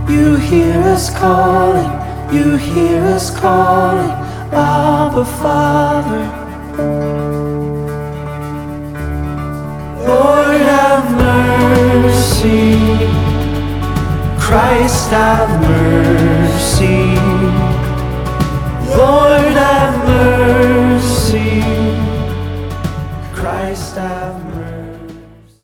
You hear us calling, you hear us calling, Abba Father. Lord have mercy, Christ have mercy.